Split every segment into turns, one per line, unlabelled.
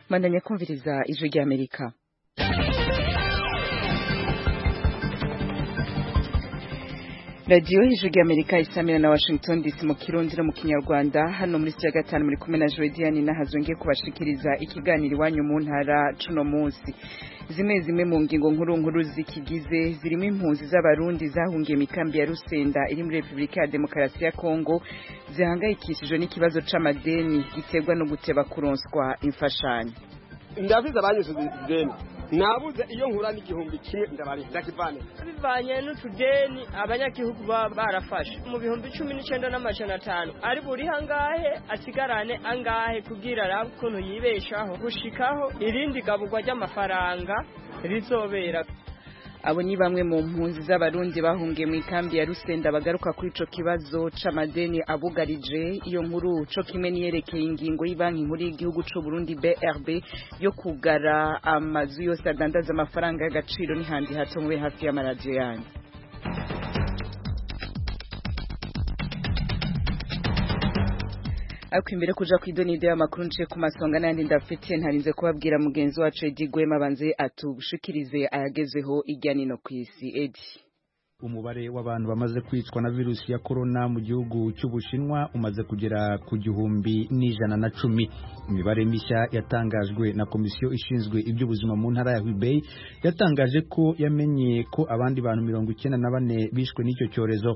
Mandanya kumviriza ijwi rya Amerika. Radio ijwi rya Amerika isamira na Washington DC mu Kirundi no mu Kinyarwanda. Hano muri studio ya gatanu muri kumwe na Joediani nahazongiye kubashikiriza ikiganiro iwanyu mu ntara cuno munsi. Zimwe mu ngingo nkuru zikigize zirimo impunzi z'abarundi zahungiye mikambi ya Rusenda iri muri Republika ya Demokarasi ya Kongo zihangayikishijwe n'ikibazo c'amadeni giterwa no guteba kuronswa imfashanyo.
Ndabiza abanyusubiza ideni nabuze iyo nkura n'igihumbi kimwe ndakivane
bivanye n'utudeni abanyagihugu barafashe mu bihumbi 19,500 ari buri hangahe asigarane angahe kugira arabe ukuntu yibeshaho gushikaho irindi gaburwa ry'amafaranga rizobera.
Abo ni bamwe mu mpunzi z'abarundi bahungiye mu ikambi ya Rusenda bagaruka kuri ico kibazo c'amadeni abugarije. Iyo nkuru co kimwe niyerekeye ingingo y'Ibanki Nkuru y'Igihugu c'u Burundi BRB yo kugara amazu yose adandaza amafaranga y'agaciro n'ihandi hato mube hafi y'amaradio yanyu. Ako imbere kuja kwidonido y'amakuru nce ku masonga nandi ndafite ntarinze kubabwira mugenzi wacu Edi Gwema banze atugushikirize ayagezweho ijyani no kwisi. Edi,
umubare w'abantu bamaze kwicwa na virusi ya corona mu gihugu cy'Ubushinwa umaze kugera ku 110. Imibare mishya yatangajwe na komisiyo ishinzwe iby'ubuzima mu ntara ya Hubei yatangaje ko yamenye ko abandi bantu 94 bishwe n'icyo cyorezo.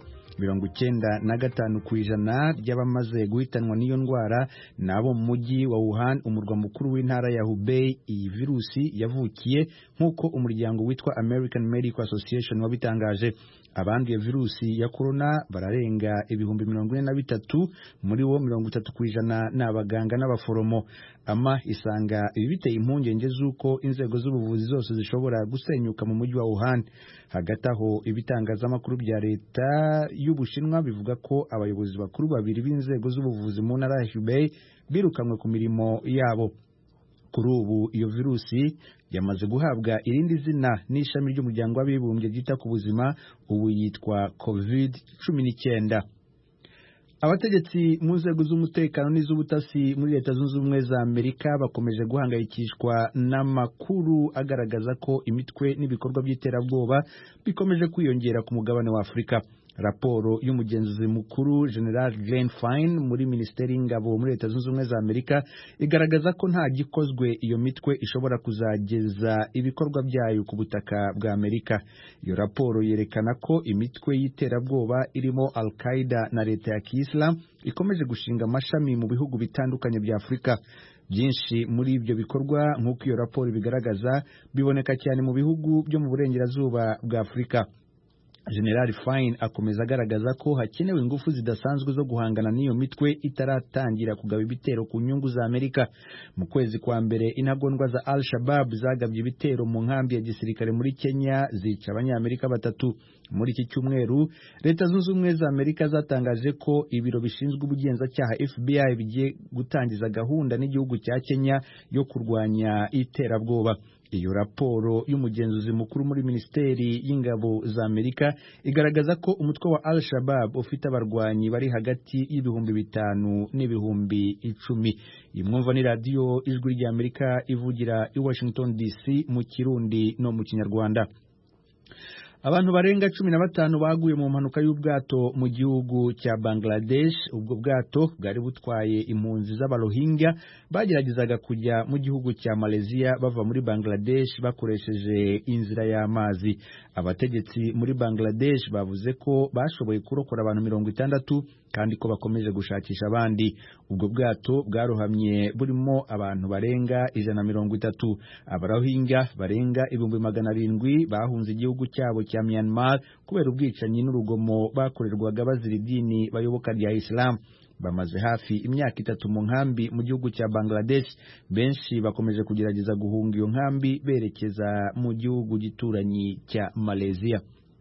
95% by'abamaze guhitanwa n'iyo ndwara nabo mu mujyi wa Wuhan, umurwa mukuru w'intara ya Hubei. Iyi virusi yavukiye nk'uko umuryango witwa American Medical Association wabitangaje. Abanduye virusi ya corona bararenga 43,000, muri bo 30% n'abaganga n'abaforomo. Ama isanga ibi biteye impungenge z'uko inzego z'ubuvuzi zose zishobora gusenyuka mu mujyi wa Wuhan. Hagati aho ibitangazamakuru bya leta y'Ubushinwa bivuga ko abayobozi bakuru babiri b'inzego z'ubuvuzi mu ntara ya Hubei birukanwe ku mirimo yabo. Kuri ubu iyo virusi yamaze guhabwa irindi zina n'ishami ry'umuryango w'abibumbye ryita ku buzima, ubu yitwa COVID-19. Abategetsi mu nzego z'umutekano n'iz'ubutasi muri Leta Zunze Ubumwe za Amerika bakomeje guhangayikishwa n'amakuru agaragaza ko imitwe n'ibikorwa by'iterabwoba bikomeje kwiyongera ku mugabane wa Afurika. Raporo y'umugenzuzi mukuru General Glenn Fine muri Minisiteri y'Ingabo muri Leta Zunze Ubumwe za Amerika igaragaza ko nta gikozwe iyo mitwe ishobora kuzageza ibikorwa byayo ku butaka bwa Amerika. Iyo raporo yerekana ko imitwe y'iterabwoba irimo Al-Qaeda na Leta ya Kiyisilamu ikomeje gushinga amashami mu bihugu bitandukanye bya Afurika. Byinshi muri ibyo bikorwa nk'uko iyo raporo bigaragaza biboneka cyane mu bihugu byo mu burengerazuba bwa Afurika. General Fine akomeza agaragaza ko hakenewe ingufu zidasanzwe zo guhangana n'iyo mitwe itaratangira kugaba ibitero ku nyungu za Amerika. Mu kwezi kwa mbere intagondwa za Al-Shabaab zagabye ibitero mu nkambi ya gisirikare muri Kenya zica abanyamerika 3. Muri iki cyumweru Leta Zunze Ubumwe za Amerika zatangaje ko ibiro bishinzwe ubugenzacyaha FBI bigiye gutangiza gahunda n'igihugu cya Kenya yo kurwanya iterabwoba. Iyo raporo y'umugenzuzi mukuru muri Minisiteri y'Ingabo za Amerika igaragaza ko umutwe wa Al-Shabaab ufite abarwanyi bari hagati y'ibihumbi 5 n'ibihumbi 10. Imwumva ni radio ijwi rya Amerika ivugira i Washington DC mu Kirundi no mu Kinyarwanda. Abantu barenga 15 baguye mu mpanuka y'ubwato mu gihugu cya Bangladesh. Ubwo bwato bwari butwaye impunzi z'abarohingya bageragezaga kujya mu gihugu cya Malaysia bava muri Bangladesh bakoresheje inzira y'amazi. Abategetsi muri Bangladesh bavuze ko bashoboye kurokora abantu 60 kandi ko bakomeje gushakisha abandi. Ubwo bwato bwarohamye burimo abantu barenga 130. Abarohingya barenga 700 bahunze igihugu cyabo cya Myanmar kubera ubwicanyi n'urugomo bakorerwaga bazira idini bayoboka rya Islam. Bamaze hafi imyaka 3 mu nkambi mu gihugu cya Bangladesh. Benshi bakomeje kugerageza guhunga iyo nkambi berekeza mu gihugu gituranyi cya Malaysia.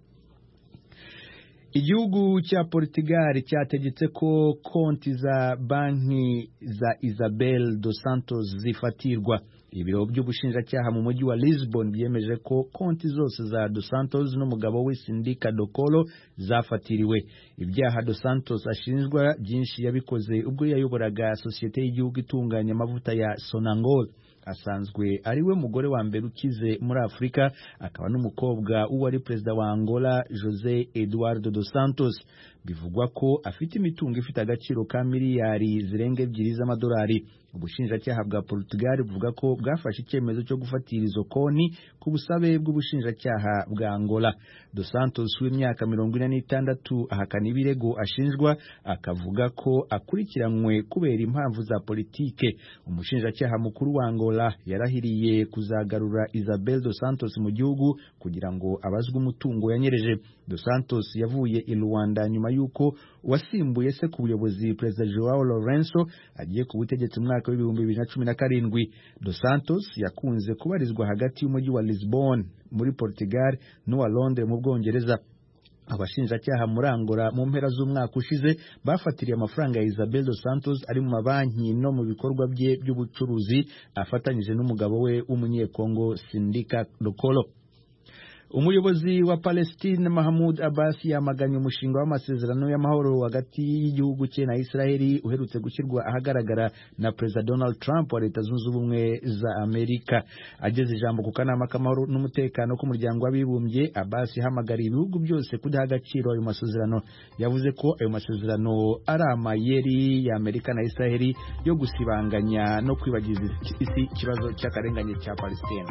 Igihugu cya Portugal cyategetse ko konti za banki za Isabel dos Santos zifatirwa. Ibiro by'ubushinjacyaha mu mujyi wa Lisbon byemeje ko konti zose za Dos Santos n'umugabo we Sindika Dokolo zafatiriwe. Ibyaha Dos Santos ashinjwa byinshi yabikoze ubwo yayoboraga sosiyete y'igihugu itunganya amavuta ya Sonangol. asanzwe ari we mugore wa mbere ukize muri Afrika, akaba n'umukobwa w'uwari perezida wa Angola José Eduardo dos Santos. Bivugwa ko afite imitungo ifite agaciro ka miliyari zirenga 2 z'amadolari. Ubushinjacyaha bwa Portugal buvuga ko bwafashe icyemezo cyo gufatira izo konti ku busabe bw'ubushinjacyaha bwa Angola. Dos Santos w'imyaka 46 ahakana ibirego ashinjwa, akavuga ko akurikiranywe kubera impamvu za politike. Umushinjacyaha mukuru wa Angola yarahiriye kuzagarura Isabel dos Santos mu gihugu kugira ngo abazwe umutungo yanyereje. Dos Santos yavuye i Luanda nyuma yuko wasimbuye se ku buyobozi Perezida João Lourenço agiye ku butegetsi mu mwaka wa 2017. Dos Santos yakunze kubarizwa hagati y'umujyi wa Lisbon muri Portugal n'uwa Londres mu Bwongereza. Abashinjacyaha muri Angola mu mpera z'umwaka ushize bafatiriye amafaranga ya Isabel dos Santos ari mu mabanki no mu bikorwa bye by'ubucuruzi afatanyije n'umugabo we w'umunyekongo Sindika Lokolo. Umuyobozi wa Palestine Mahmoud Abbas yamaganye umushinga w'amasezerano y'amahoro hagati y'igihugu cye na Israeli uherutse gushyirwa ahagaragara na President Donald Trump wa Leta Zunze Ubumwe za Amerika. Ageze ijambo ku kanama k'amahoro n'umutekano k'umuryango w'abibumbye, Abbas yahamagariye ibihugu byose kudaha agaciro ayo masezerano. Yavuze ko ayo masezerano ari amayeri ya Amerika na Israeli yo gusibanganya no kwibagiza isi ikibazo cy'akarengane cya Palestine.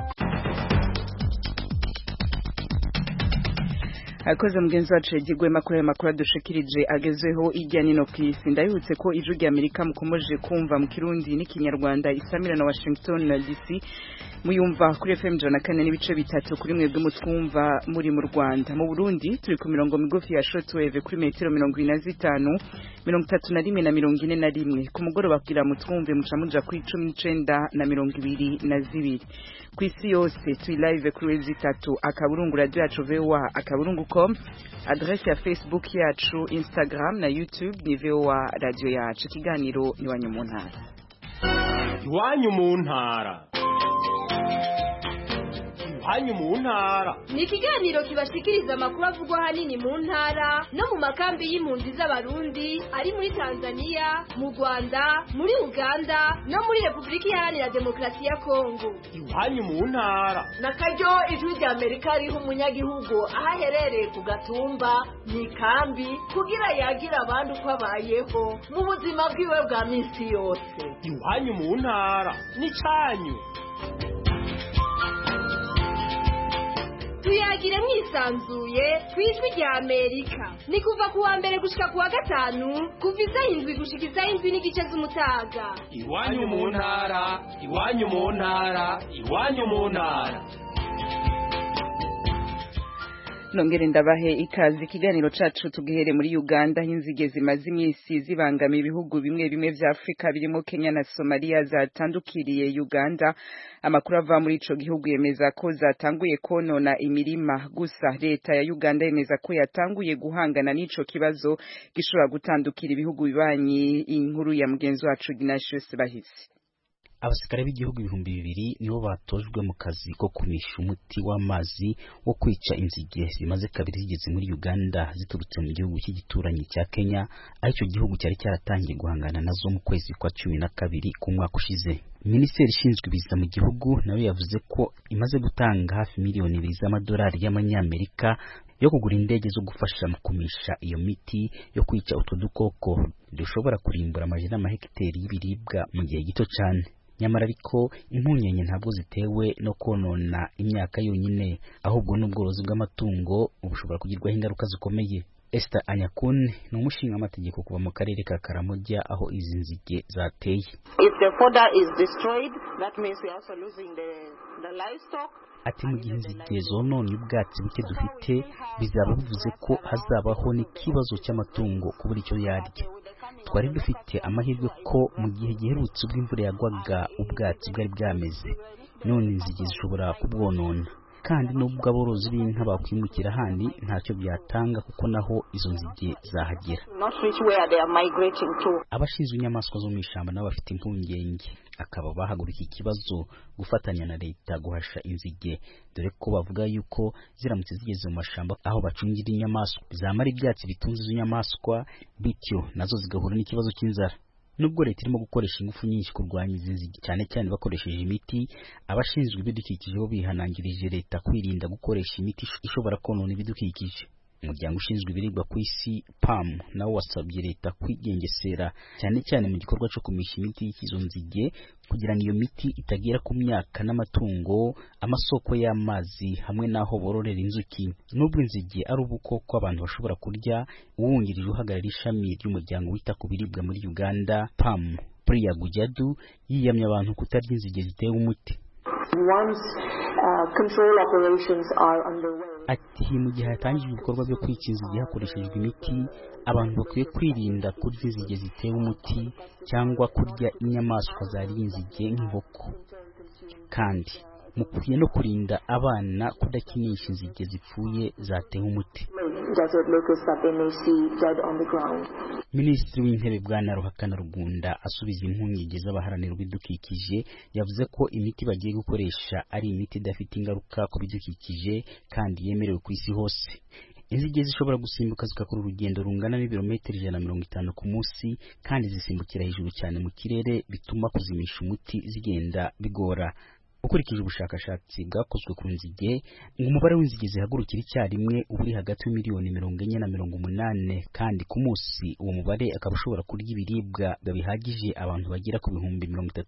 Akoze mugenzi wacu yagigwema kuri aya makuru adushikirije agezweho ijya nino ku isi. Ndabibutse ko ijwi rya Amerika mukomeje kumva mu Kirundi n'ikinyarwanda isamira na Washington DC, muyumva kuri FM 104.3 kuri mwebwe mutwumva muri mu Rwanda. Mu Burundi turi ku mirongo migufi ya shortwave kuri metero 25, 31 na 41. Ku mugoroba kugira mutwumve muca muja kuri 19 na 22. Ku isi yose turi live kuri website akaburungu radio yacu VOA akaburungu.com, adresse ya Facebook yacu, Instagram na YouTube ni VOA radio yacu. Ikiganiro ni Iwanyu mu Ntara.
Iwanyu mu Ntara. Iwanyu mu Ntara
ni ikiganiro kibashikiriza amakuru avugwa hanini mu ntara no mu makambi y'impunzi z'abarundi ari muri Tanzania, mu Rwanda, muri Uganda no muri Republika Iharanira Demokarasi ya Kongo.
Iwanyu mu Ntara
na karyo ijwi rya Amerika riho umunyagihugu ahaherereye ku gatumba mu ikambi kugira yagira abandi uko abayeho mu buzima bwiwe bwa minsi yose.
Iwanyu mu Ntara ni cyanyu.
Tuyagire mwisanzuye kwijwi rya Amerika. Ni kuva kuwa mbere gushika kuwa gatanu, kuva 7 gushika 7:30 z'umutaga.
Iwanyu mu Ntara, Iwanyu mu Ntara, Iwanyu mu Ntara.
Nongere ndabahe ikazi. Ikiganiro cacu tugihere muri Uganda, inzige zimaze imisi zibangamiye ibihugu bimwe bimwe vya Afrika birimo Kenya na Somalia zatandukiriye Uganda. Amakuru ava muri ico gihugu yemeza ko zatanguye konona imirima, gusa leta ya Uganda yemeza ko yatanguye guhangana n'ico kibazo gishobora gutandukira ibihugu bibanyi. Inkuru ya mugenzi wacu Ignatius Bahisi.
Abasirikare b'igihugu 200 nibo batojwe mu kazi ko kumisha umuti w'amazi wo kwica inzige zimaze kabiri zigeze muri Uganda ziturutse mu gihugu cy'igituranyi cya Kenya, aricyo gihugu cyari cyaratangiye guhangana nazo mu kwezi kwa 12 ku mwaka ushize. Minisiteri ishinzwe ibiza mu gihugu nawe yavuze ko imaze gutanga hafi miliyoni 2 z'amadolari y'amanyamerika yo kugura indege zo gufasha mu kumisha iyo miti yo kwica utwo dukoko dushobora kurimbura amajana y'amahegitari y'ibiribwa mu gihe gito cyane. Nyamara ariko impunyenye ntabwo zitewe no konona imyaka yonyine, ahubwo n'ubworozi bw'amatungo ubushobora kugirwaho ingaruka zikomeye. Esther Anyakun ni umushinga amategeko kuva mu karere ka Karamoja aho izi nzige zateye.
If the fodder is destroyed, that means we are also losing the livestock.
Ati mu gihe inzige zononye ubwatsi buke dufite, bizaba bivuze ko hazabaho n'ikibazo cy'amatungo kubura icyo yarya. Twari dufite amahirwe ko mu gihe giherutse ubw'imvura yagwaga ubwatsi bwari bwameze, none inzige zishobora kubwonona. Kandi nubwo aborozi b'inka bakwimukira handi ntacyo byatanga kuko naho izo nzige zahagera. Abashinzwe inyamaswa zo mu ishyamba nabo bafite impungenge, akaba bahagurukiye ikibazo gufatanya na leta guhasha inzige, dore ko bavuga yuko ziramutse zigeze mu mashamba aho bacungira inyamaswa zamara ibyatsi bitunze izo nyamaswa, bityo nazo zigahura n'ikibazo cy'inzara. nubwo leta irimo gukoresha ingufu nyinshi kurwanya izi nzige cyane cyane bakoresheje imiti, abashinzwe ibidukikije bo bihanangirije leta kwirinda gukoresha imiti ishobora konona ibidukikije. Umuryango ushinzwe ibiribwa ku isi PAM nawo wasabye leta kwigengesera cyane cyane mu gikorwa cyo kumisha imiti y'izo nzige kugira ngo iyo miti itagera ku myaka n'amatungo, amasoko y'amazi hamwe n'aho bororera inzuki. Nubwo inzige ari ubukoko abantu bashobora kurya, uwungirije uhagarariye ishami ry'umuryango wita ku biribwa muri Uganda PAM Priya Gujadu yiyamye abantu kutarya inzige zitewe umuti.
Control operations are underway.
Ati mu gihe hatangijwe ibikorwa byo kwica inzige hakoreshejwe imiti, abantu bakwiye kwirinda kurya inzige zitewe umuti cyangwa kurya inyamaswa zariye inzige nk'inkoko, kandi mukwiye no kurinda abana kudakinisha inzige zipfuye zatewe umuti. Minisitiri w'intebe Bwana Ruhakana Rugunda asubiza impungenge z'abaharanira ibidukikije, yavuze ko imiti bagiye gukoresha ari imiti idafite ingaruka ku bidukikije kandi yemerewe ku isi hose. Inzige zishobora gusimbuka zigakora urugendo rungana n'ibirometero 150 ku munsi, kandi zisimbukira hejuru cyane mu kirere, bituma kuzimisha umuti zigenda bigora. Ukurikije ubushakashatsi bwakozwe ku nzige, umubare w'inzige zihagurukira icyarimwe uri hagati y'imiliyoni 40 na 80, kandi ku munsi uwo mubare akaba ushobora kurya ibiribwa bihagije abantu bagera ku bihumbi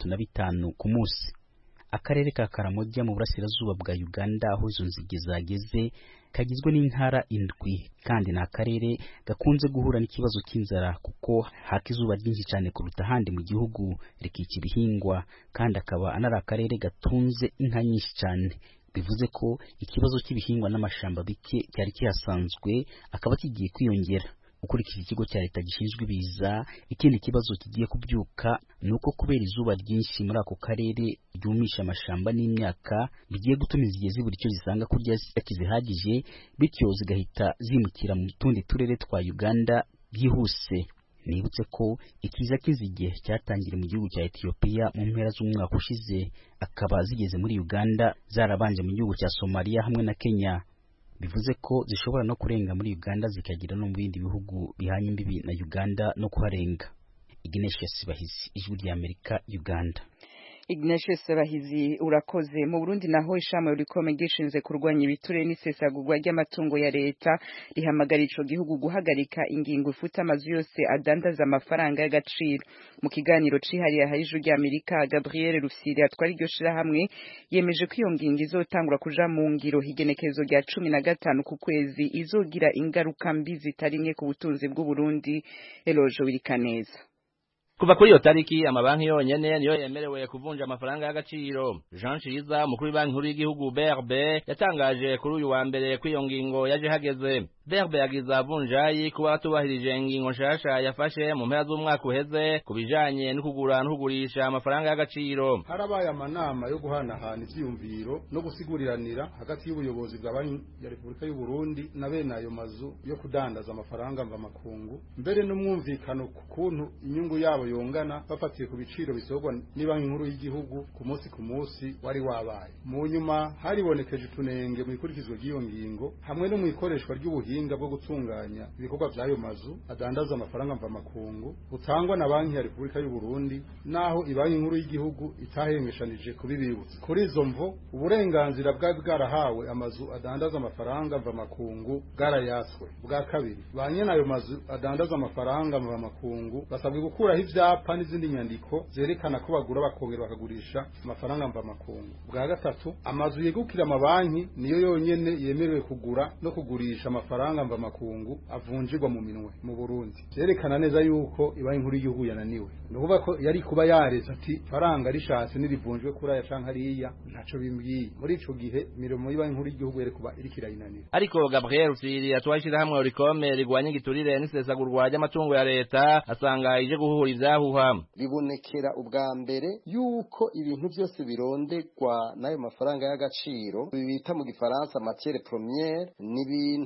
35 ku munsi. Akarere ka Karamoja mu burasirazuba bwa Uganda aho izo nzige zageze kagizwe n'intara 7, kandi ni akarere gakunze guhura n'ikibazo cy'inzara kuko haka izuba ryinshi cyane kuruta ahandi mu gihugu rikica ibihingwa, kandi akaba anari akarere gatunze inka nyinshi cyane. Bivuze ko ikibazo cy'ibihingwa n'amashamba bike cyari kihasanzwe akaba kigiye kwiyongera. Ukurikije ikigo cya leta gishinzwe ibiza, ikindi kibazo kigiye kubyuka nuko kubera izuba ryinshi muri ako karere ryumisha amashamba n'imyaka, bigiye gutuma inzige zibura icyo zisanga kurya zihagije, bityo zigahita zimukira mu tundi turere twa Uganda byihuse. Nibutse ko ikiza cy'inzige cyatangiriye mu gihugu cya Ethiopia mu mpera z'umwaka ushize, akaba zigeze muri Uganda zarabanje mu gihugu cya Somalia hamwe na Kenya. Bivuze ko zishobora no kurenga muri Uganda zikagira no mu bindi bihugu bihanye imbibi na Uganda no kuharenga. Ignatius Bahizi, Ijwi ry'Amerika, Uganda.
Ignatius Bahizi urakoze. Mu Burundi naho ishami rikome gishinze kurwanya ibiture n'isesagurwa ry'amatungo ya leta rihamagara ico gihugu guhagarika ingingo ifuta amazu yose adandaza amafaranga y'agaciro. Mu kiganiro cihariye Ijwi ry'Amerika, Gabriel Rufyiri atwari iryo shirahamwe yemeje ko iyo ngingo izotangura kuja mu ngiro higenekezo rya 15 ku kwezi, izogira ingaruka mbi zitari nke ku butunzi bw'u Burundi. Elojo Wirikaneza.
Kuva kuri iyo tariki amabanki yonyene niyo yemerewe kuvunja amafaranga y'agaciro. Jean Chiza mukuru w'Banki Nkuru y'Igihugu BRB yatangaje kuri uyu wa mbere ko iyo ngingo yaje hageze. BRB yagize avunjayi kuba atubahirije ingingo nshasha yafashe mu mpera z'umwaka uheze kubijanye no kugura no kugurisha amafaranga y'agaciro.
Harabaye amanama yo guhanahana ivyiyumviro no gusiguriranira hagati y'ubuyobozi bwa Banki ya Repubulika y'u Burundi na bene ayo mazu yo kudandaza amafaranga mva makungu, mbere n'umwumvikano ku kuntu inyungu yabo yongana bafatiye ku biciro bisogwa ni Banki Nkuru y'Igihugu ku munsi wari wabaye. Mu nyuma haribonekeje utunenge mu ikurikizwa ry'iyo ngingo hamwe no mu ikoreshwa ry'ubuhinga bwo gutunganya ibikorwa by'ayo mazu adandaza amafaranga mva makungu utangwa na Banki ya Repubulika y'u Burundi, naho Banki Nkuru y'Igihugu itahengeshanije kubibibutsa. Kuri izo mvo uburenganzira bwarahawe amazu adandaza amafaranga mva makungu bwarayaswe. Bwa kabiri, banyene ayo mazu adandaza amafaranga mva makungu basabwe gukuraho ivyapa n'izindi nyandiko zerekana ko bagura bakongera bakagurisha amafaranga mva makungu. Bwa gatatu, amazu yegukira amabanki niyo yonyene yemerewe kugura no kugurisha amafaranga mva makungu avunjirwa mu minwe mu Burundi. Yerekana neza yuko Banki Nkuru y'Igihugu yananiwe. Nukuvuga ko yari kuba yaretse ati faranga rishatse nirivunjwe kuri aya canke hariya ntaco bimbwiye. Muri ico gihe imirimo y'Banki Nkuru y'Igihugu yari kuba iriko irayinanira.
Ariko Gabriel Rufyiri atwashira hamwe urikome rigwanya igiturire n'isesagurwa ry'amatungo ya leta asanga ije guhura ivyahuha.
Bibonekera ubwa mbere yuko ibintu byose birondegwa n'ayo mafaranga y'agaciro bibita mu gifaransa matière première ni ibintu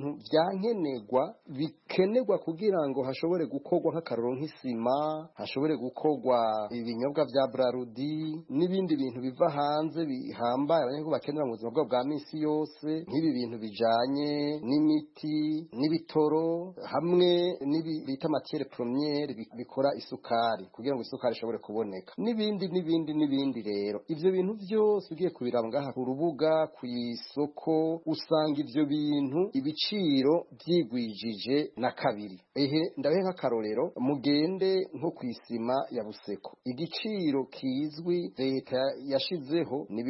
vyankenerwa bikenerwa kugira ngo hashobore gukorwa nk'akaroro nk'isima, hashobore gukorwa ibinyobwa vya Brarudi n'ibindi bintu biva hanze bihambaye abanyagihugu bakenera mu buzima bwabo bwa minsi yose, nk'ibi bintu bijanye n'imiti n'ibitoro hamwe bita matiere premiere bikora isukari kugira ngo isukari ishobore kuboneka n'ibindi rero ivyo bintu vyose ugiye kubiraba ngaha ku rubuga ku isoko usanga ivyo bintu ibiciro vyigwijije na kabiri. Ndabehe nk'akarorero mugende nko kwisima ya Buseko igiciro kizwi leta yashizeho ni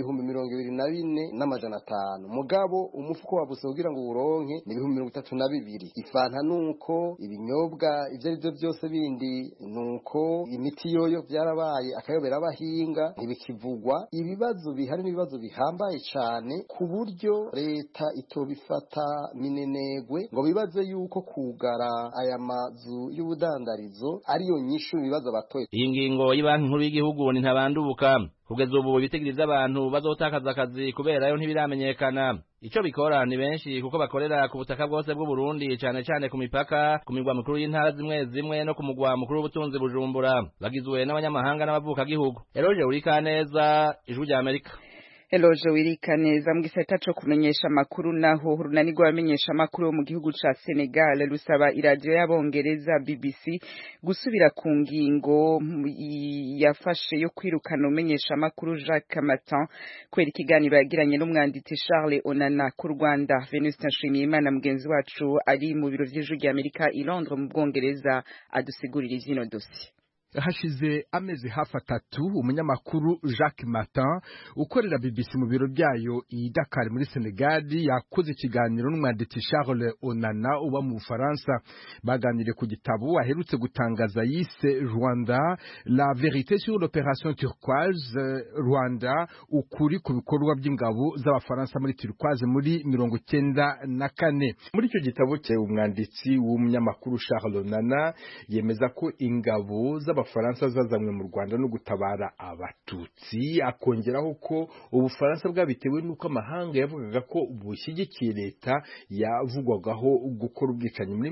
24,500 mugabo umufuko wa Buseko kugira ngo uronke ni 32,000. Ifanta nuko ibinyobwa ivyo arivyo byose bindi nuko imiti yoyo byarabaye akayobera abahinga ntibikivugwa. Ibibazo bihari n'ibibazo bihambaye cyane ku buryo leta itobifata minenegwe ngo bibaze yuko kugara aya mazu y'ubudandarizo ariyo nyishu ibibazo batoye.
Iyi ngingo y'Ibanki Nkuru y'Igihugu ni ntabandubuka kugeza ubu ibitigiri by'abantu bazotakaza akazi kubera yo ntibiramenyekana. Ico bikora ni benshi kuko bakorera ku butaka bwose bw'u Burundi cyane cyane ku mipaka, ku migwa mikuru y'intara zimwe no ku mugwa mukuru w'ubutunzi Bujumbura, bagizwe n'abanyamahanga n'abavuka gihugu. Eroje Urikaneza, Ijwi rya Amerika.
Eloje Wirikaneza mu gisata co kumenyesha makuru naho urunani rw'abamenyesha makuru mu gihugu ca Senegal rusaba iradio y'abongereza BBC gusubira ku ngingo yafashe yo kwirukana umenyesha makuru Jacques Matin kwera ikiganiro yagiranye n'umwanditsi Charles Onana ku Rwanda. Venuste Nshimiyimana mugenzi wacu ari mu biro vy'Ijwi rya Amerika i Londres mu Bwongereza adusigurira izino dossier.
Hashize amezi hafi 3 umunyamakuru Jacques Matin ukorera BBC mu biro byayo i Dakar muri Senegal yakoze ikiganiro n'umwanditsi Charles Onana uba mu Bufaransa. Baganire ku gitabo aherutse gutangaza yise Rwanda, la vérité sur l'opération turquoise, Rwanda ukuri ku bikorwa by'ingabo z'abafaransa muri turquoise muri 1994. Muri icyo gitabo cye umwanditsi w'umunyamakuru Charles Onana yemeza ko ingabo Abafaransa zazamwe mu Rwanda no gutabara abatutsi, akongeraho ko Ubufaransa bwabitewe nuko amahanga yavugaga ko bushyigikiye leta yavugwagaho gukora ubwicanyi muri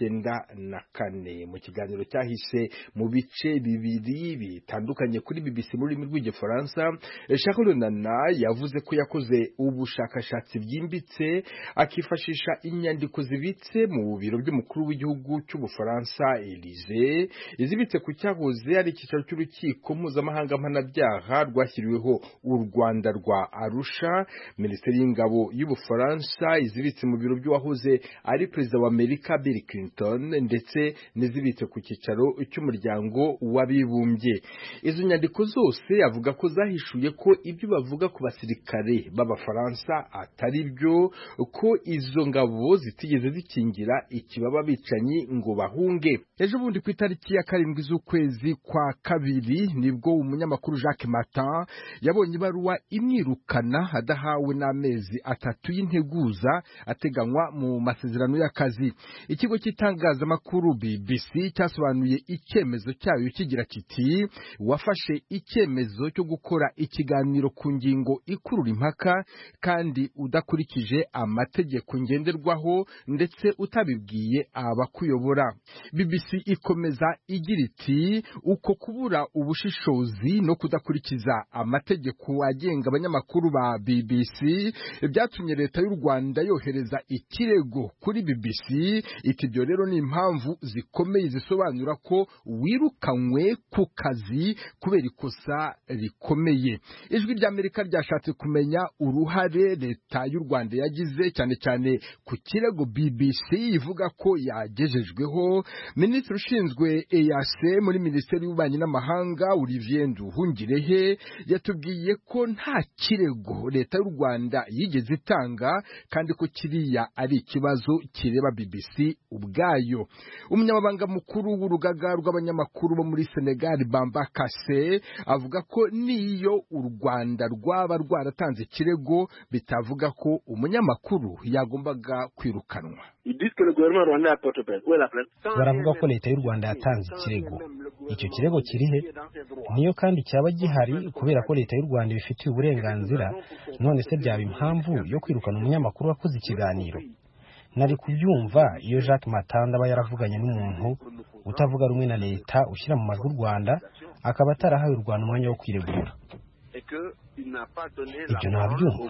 1994. Mu kiganiro cyahise mu bice bibiri bitandukanye kuri BBC muri rurimi rw'Igifaransa, Charles Onana yavuze ko yakoze ubushakashatsi byimbitse akifashisha inyandiko zibitse mu biro by'umukuru w'igihugu cy'Ubufaransa Élysée, izibitse ku cyahoze ari icyicaro cy'urukiko mpuzamahanga mpanabyaha rwashyiriweho u Rwanda rwa Arusha. Minisiteri y'ingabo y'Ubufaransa izibitse mu biro by'uwahoze ari perezida wa Amerika Bill Clinton ndetse n'izibitse ku cyicaro cy'umuryango w'abibumbye. Izo nyandiko zose avuga ko zahishuye ko ibyo bavuga ku basirikare b'Abafaransa atari byo, ko izo ngabo zitigeze zikingira ikibaba bicanyi ngo bahunge. Ejo bundi ku itariki ya 7 z'ukwezi kwa kabiri nibwo umunyamakuru Jacques Matin yabonye ibaruwa imwirukana adahawe n'amezi 3 y'integuza ateganywa mu masezerano y'akazi. Ikigo cy'itangazamakuru BBC cyasobanuye icyemezo cyayo kigira kiti wafashe icyemezo cyo gukora ikiganiro ku ngingo ikurura impaka kandi udakurikije amategeko ngenderwaho ndetse utabibwiye abakuyobora. BBC ikomeza igira iti uko kubura ubushishozi no kudakurikiza amategeko agenga abanyamakuru ba BBC byatumye leta y'u Rwanda yohereza ikirego kuri BBC. Ibyo rero ni impamvu zikomeye zisobanura ko wirukanywe ku kazi kubera ikosa rikomeye. Ijwi rya Amerika ryashatse kumenya uruhare leta y'u Rwanda yagize cyane cyane ku kirego BBC ivuga ko yagejejweho. Minisitiri ushinzwe EAC muri Minisiteri y'Ububanyi n'Amahanga Olivier Nduhungirehe yatubwiye ko nta kirego leta y'u Rwanda yigeze itanga kandi ko kiriya ari ikibazo kireba BBC ubwayo. Umunyamabanga mukuru w'urugaga rw'abanyamakuru bo muri Senegal Bamba Kassé avuga ko niyo u Rwanda rwaba rwaratanze ikirego bitavuga ko umunyamakuru yagombaga kwirukanwa.
Baravuga ko leta y'u Rwanda yatanze ikirego. Icyo kirego kirihe? Niyo kandi cyaba gihari kubera ko leta y'u Rwanda ibifitiye uburenganzira, none se byaba impamvu yo kwirukana umunyamakuru wakoze ikiganiro? nari kubyumva iyo Jacques Matanda aba yaravuganye n'umuntu utavuga rumwe na leta ushyira mu majwi u Rwanda akaba atarahawe u Rwanda umwanya wo kwiregura. Ibyo nabyumva.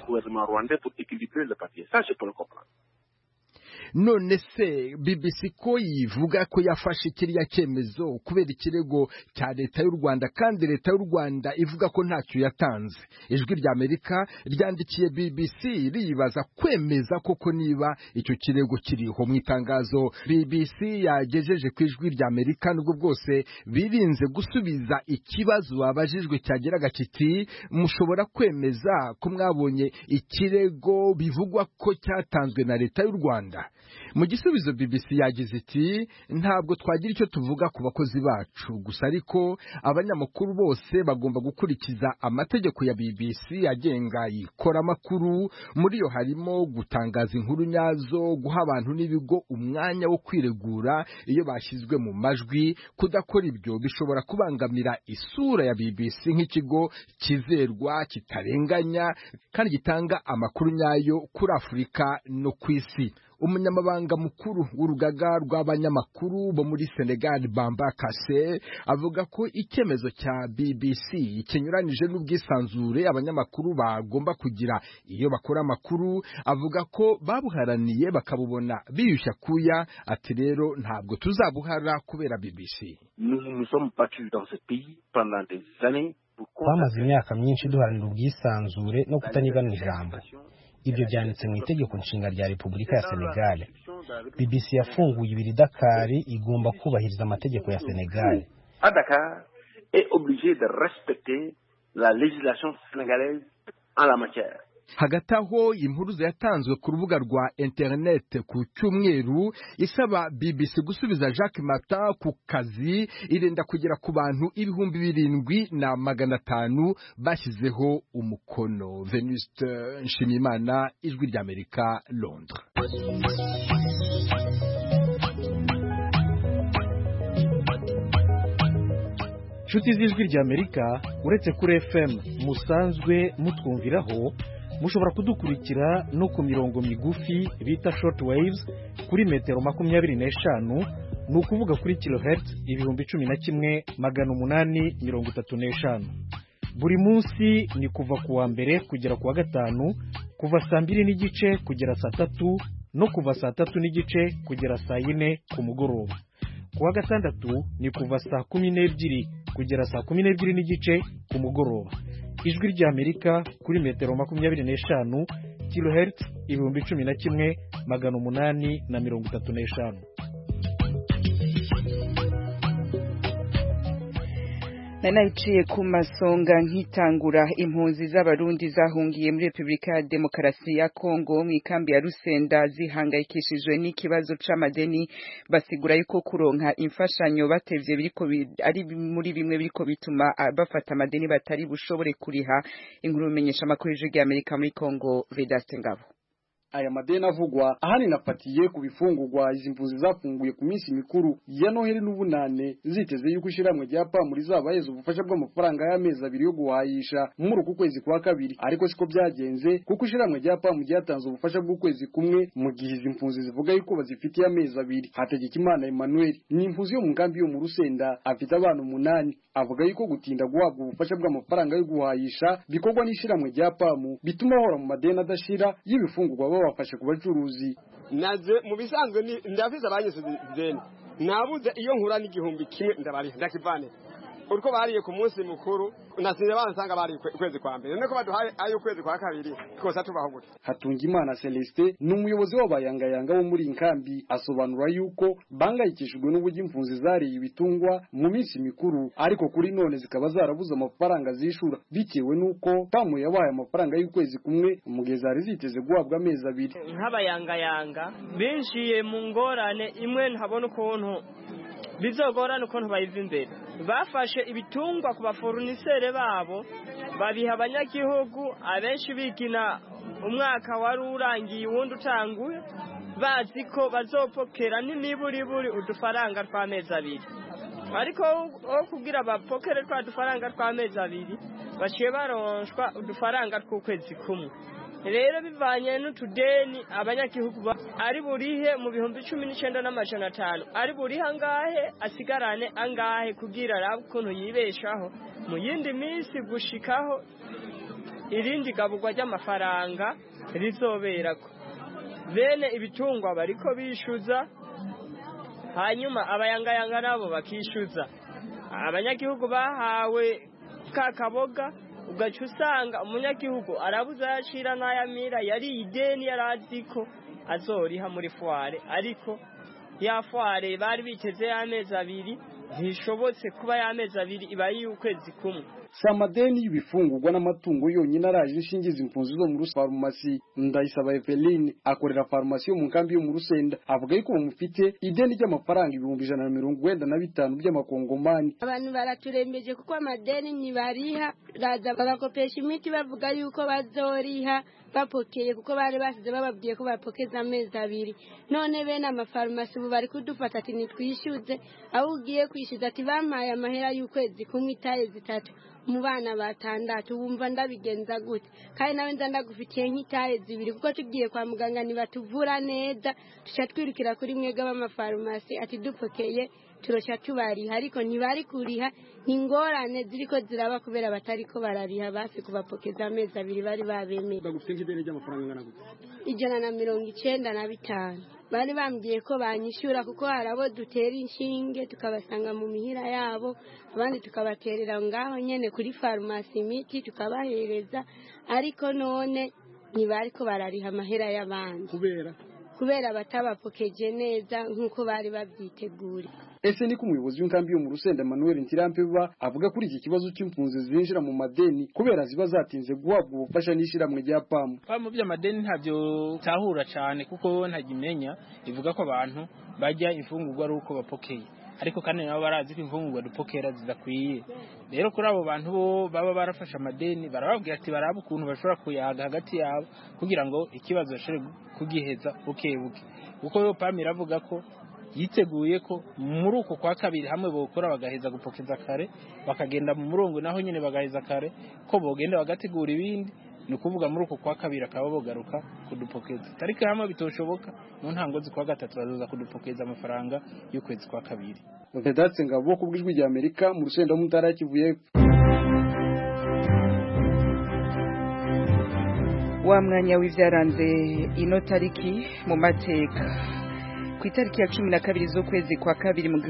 None se BBC ko yivuga ko yafashe kiriya cyemezo kubera ikirego cya leta y'u Rwanda kandi leta y'u Rwanda ivuga ko ntacyo yatanze. Ijwi rya Amerika ryandikiye BBC riyibaza kwemeza koko niba icyo kirego kiriho. Mu itangazo BBC yagejeje ku ijwi rya Amerika nubwo bwose birinze gusubiza ikibazo babajijwe cyageraga kiti mushobora kwemeza ko mwabonye ikirego bivugwa ko cyatanzwe na leta y'u Rwanda. Mu gisubizo BBC yagize iti ntabwo twagira icyo tuvuga ku bakozi bacu gusa ariko abanyamakuru bose bagomba gukurikiza amategeko ya BBC agenga ikora makuru, muri yo harimo gutangaza inkuru nyazo, guha abantu n'ibigo umwanya wo kwiregura iyo bashyizwe mu majwi. Kudakora ibyo bishobora kubangamira isura ya BBC nk'ikigo kizerwa, kitarenganya kandi gitanga amakuru nyayo kuri Afurika no ku isi. Umunyamabanga mukuru w'urugaga rw'abanyamakuru bo muri Senegal Bamba Kassé avuga ko icyemezo cya BBC kinyuranije n'ubwisanzure abanyamakuru bagomba kugira iyo bakora amakuru. Avuga ko babuharaniye bakabubona biyushya kuya, ati rero ntabwo tuzabuhara kubera BBC.
Twamaze imyaka myinshi duharanira ubwisanzure no kutanyigana ijambo. Ibyo byanditse mu itegeko nshinga rya Repubulika ya Senegal. BBC yafunguye ibiri Dakar igomba kubahiriza amategeko ya Senegal.
Dakar est obligé de respecter la législation sénégalaise en la matière.
Hagati aho impuruza yatanzwe ku rubuga rwa internet ku cyumweru isaba BBC gusubiza Jacques Martin ku kazi irenda kugera ku bantu 7,500 bashyizeho umukono. Venuste Nshimiyimana, Ijwi rya Amerika, Londres.
Nshuti z'Ijwi rya Amerika, uretse kuri FM musanzwe mutwumviraho, mushobora kudukurikira no ku mirongo migufi bita short waves kuri metero 25, ni ukuvuga kuri kilohertz 11,835. Buri munsi ni kuva ku wa mbere kugera ku wa gatanu, kuva saa 2:30 kugera saa 3 no kuva saa 3:30 kugera saa 4 ku mugoroba. Ku wa gatandatu ni kuva saa 12 kugera saa 12:30 ku mugoroba. Ijwi rya Amerika kuri metero 25 kilohertz 11,835.
Nanayiciye ku masonga nkitangura impunzi z'abarundi zahungiye muri Republika ya Demokarasi ya Kongo mu ikambi ya Rusenda zihangayikishijwe n'ikibazo c'amadeni, basigura yuko kuronka imfashanyo batevye biriko ari muri bimwe biriko bituma bafata amadeni batari bushobore kuriha. Inkuru menyesha makuru y'Ijwi Amerika muri Kongo, Vedaste Ngabo.
Aya madeni avugwa ahani nafatiye ku bifungurwa izi mpunzi zafunguye ku minsi mikuru ya Noheli n'ubunane, ziteze yuko ishiramwe rya muri zabayeze ubufasha bw'amafaranga y'amezi 2 yo guhayisha muri uku kwezi kwa kabiri. Ariko siko byagenze kuko ishiramwe rya ryatanze ubufasha bw'ukwezi kumwe mu gihe izi mpunzi zivuga yuko bazifitiye amezi 2. Hategekimana Emmanuel ni impunzi yo mu nkambi yo mu Rusenda, afite abana 8. Avuga yuko gutinda guhabwa ubufasha bw'amafaranga yo guhayisha bikorwa n'ishiramwe rya bituma hora mu madeni adashira y'ibifungurwa bafashe ku bacuruzi.
Naje mu bisanzwe ni ndafiza abanyese deni nabuze iyo nkura n'igihumbi kimwe ndabari ndakivane uriko bariye ku munsi mukuru nasinze bansanga bari kwezi kwa mbere niko baduhaye ayo kwezi kwa kabiri kosa tubaho gute.
Hatungimana Celestin n'umuyobozi w'abayangayanga bo muri inkambi asobanura yuko bangayikishijwe n'uburyo impunzi zariye ibitungwa mu minsi mikuru, ariko kuri none zikaba zarabuze amafaranga zishura bitewe nuko pamu yabaye amafaranga y'ukwezi kumwe mu gihe zari ziteze guhabwa amezi 2.
Nk'abayangayanga binshiye mu ngorane imwe ntabona ukuntu bizogorana ukuntu bayiva imbere. Bafashe ibitungwa ku baforunisere babo babiha abanyagihugu, abenshi bigina umwaka wari urangiye uwundi utanguye, bazi ko bazopokera n'imiburiburi udufaranga tw'amezi 2. Ariko kugira bapokere twa dufaranga tw'amezi 2 baciye baronshwa udufaranga tw'ukwezi kumwe. Rero bivanye n'utudeni abanyagihugu ari burihe mu bihumbi 19,500 ari burihe angahe asigarane angahe kugira arabe ukuntu yibeshaho mu yindi minsi gushikaho irindi gaburwa ry'amafaranga rizoberako bene ibitungwa bariko bishuza hanyuma abayangayanga nabo bakishuza abanyagihugu bahawe kakaboga ugaca usanga umunyagihugu arabuza yacira n'ayamira yari ideni yaraziko azoriha muri foire ariko ya foire bari biteze y'amezi abiri ntishobotse kuba y'amezi abiri iba y'ukwezi kumwe
samadeni y'ibifungurwa n'amatungo yonyine araje inshingiza impunzi zo mu farumasi. Ndayisaba Eveline akorera farumasi yo mu nkambi yo mu Rusenda avuga yuko bamufite ideni ry'amafaranga 195 by'amakongomani.
Abantu baraturembeje kuko amadeni ntibariha raza bagakopesha imiti bavuga yuko bazoriha bapokeye kuko bari basize bababwiye ko bapokeza amezi abiri. None bene amafarumasi ubu bari kudufata ati nitwishyuze aho ugiye kwishyuza ati bampaye amahera y'ukwezi kumwe itaye zitatu mu bana batandatu wumva ndabigenza gute kandi nawe nza ndagufitiye nk'itaye zibiri kuko tugiye kwa muganga nibatuvura neza tuca twirukira kuri mwega b'amafarumasi ati dupokeye turosha tubariha ariko ntibari kuriha ingorane ziriko ziraba kubera batariko barariha basi kubapokeza amezi abiri bari babemeye.
Bagufite nk'ideni ry'amafaranga ngana gute?
195. Bari bambwiye ko banyishyura kuko harabo dutera inshinge tukabasanga mu mihira yabo abandi tukabaterera ngaho nyene kuri farumasi imiti tukabahereza ariko none ntibari ko barariha amahera y'abandi kubera batabapokeje neza nk'uko bari babyitegura.
Ese niko umuyobozi w'inkambi yo mu Rusenda Emmanuel Ntirampeba avuga kuri iki kibazo cy'impunzi zinjira mu madeni kubera ziba zatinze guhabwa ubufasha n'ishiramwe rya PAM.
Mu by'amadeni ntabyo tahura cyane kuko ntagimenya ivuga ko abantu bajya imfungurwa ari uko bapokeye ariko kandi nabo barazi ko imfungurwa dupokera zidakwiye. Rero kuri abo bantu bo baba barafasha amadeni barababwira ati baraba ukuntu bashobora kuyaga hagati yabo kugira ngo ikibazo bashobore kugiheza bukebuke kuko yo PAM iravuga ko yiteguye ko muri uko kwa kabiri hamwe bokora bagaheza gupokeza kare bakagenda mu murongo naho nyene bagaheza kare ko bogenda bagategura ibindi ni kuvuga muri uko kwa kabiri akaba bogaruka kudupokeza tariki hamwe bitoshoboka mu ntango z'ukwa gatatu bazoza kudupokeza amafaranga y'ukwezi kwa kabiri.
Vedatse Ngabo kubwijwi rya Amerika mu Rusenda mu Ntara Kivuye.
Wa mwanya w'ivyaranze ino tariki mu mateka ku itariki ya 12 z'ukwezi kwa kabiri mu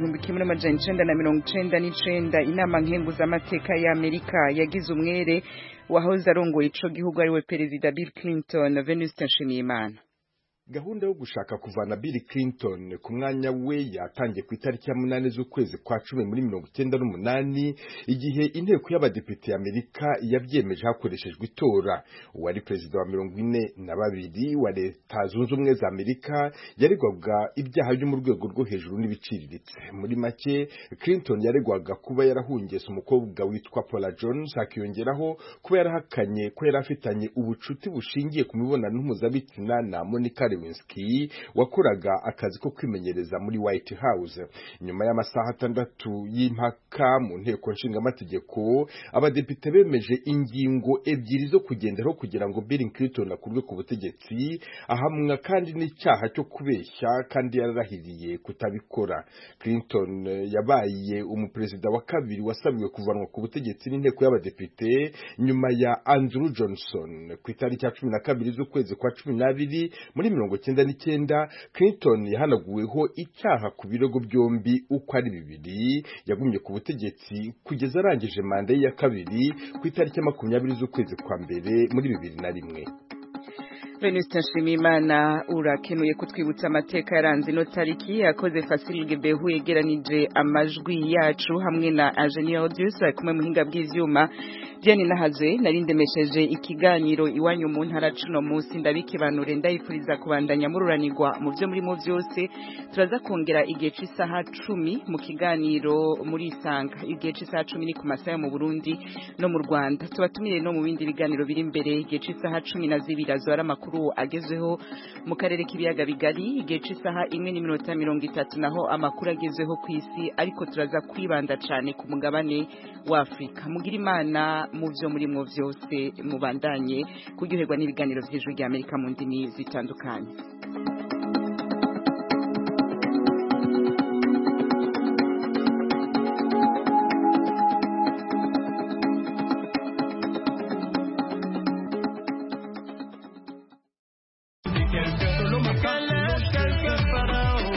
1999 inama nkenguzamateka ya Amerika yagize umwere wahoze arongoye ico gihugu ariwe Perezida Bill Clinton. Venuste Nshimiyimana.
Gahunda yo gushaka kuvana Bill Clinton ku mwanya we yatangiye ku itariki ya 8 z'ukwezi kwa 10 muri 1998 igihe inteko y'abadepite y'Amerika yavyemeje hakoreshejwe itora. Uwari perezida wa 42 wa leta zunze ubumwe za Amerika yaregwaga ibyaha byo mu rwego rwo hejuru n'ibiciriritse. Muri make Clinton yaregwaga kuba yarahungese umukobwa witwa Paula Jones akiyongeraho kuba yarahakanye ko yarafitanye ubucuti bushingiye ku mibonano mpuzabitsina na Monica Lewinsky wakoraga akazi ko kwimenyereza muri White House. Nyuma y'amasaha 6 y'impaka mu nteko nshingamategeko abadepite bemeje ingingo ebyiri zo kugenderaho kugira ngo Bill Clinton akurwe ku butegetsi ahamwa kandi n'icyaha cyo kubeshya kandi yararahiriye kutabikora. Clinton yabaye umuperezida wa kabiri wasabiwe kuvanwa ku butegetsi n'inteko y'abadepite nyuma ya Andrew Johnson. Ku itariki ya 12 z'ukwezi kwa 12 muri 1999 Clinton yahanaguweho icyaha ku birego byombi uko ari bibiri. Yagumye ku butegetsi kugeza arangije manda ye ya kabiri ku itariki ya 20 z'ukwezi kwa mbere muri 2001.
Venuste Nshimiyimana urakenuye kutwibutsa amateka yaranze ino tariki yakoze Fasilge Behu yegeranije amajwi yacu hamwe na Engineer Audius kumwe muhinga bw'ivyuma Diane Nahazwe narindemesheje ikiganiro iwanyu mu ntara cuno munsi ndabikibanure ndayifuriza kubandanya mururanirwa mu byo muri mu byose. Turaza kongera igihe cy'isaha 10 mu kiganiro muri Isanga. Igihe cy'isaha 10 ni ku masaha mu Burundi no mu Rwanda. Tubatumire no mu bindi biganiro biri imbere. Igihe cy'isaha 12 azora amakuru agezweho mu karere k'ibiyaga bigari. Igihe cy'isaha 1:30 naho amakuru agezweho ku isi, ariko turaza kwibanda cyane ku mugabane wa Afrika. Mugira Imana mu byo muri mu byose mubandanye kuryoherwa n'ibiganiro by'Ijwi ry'Amerika mu ndimi zitandukanye.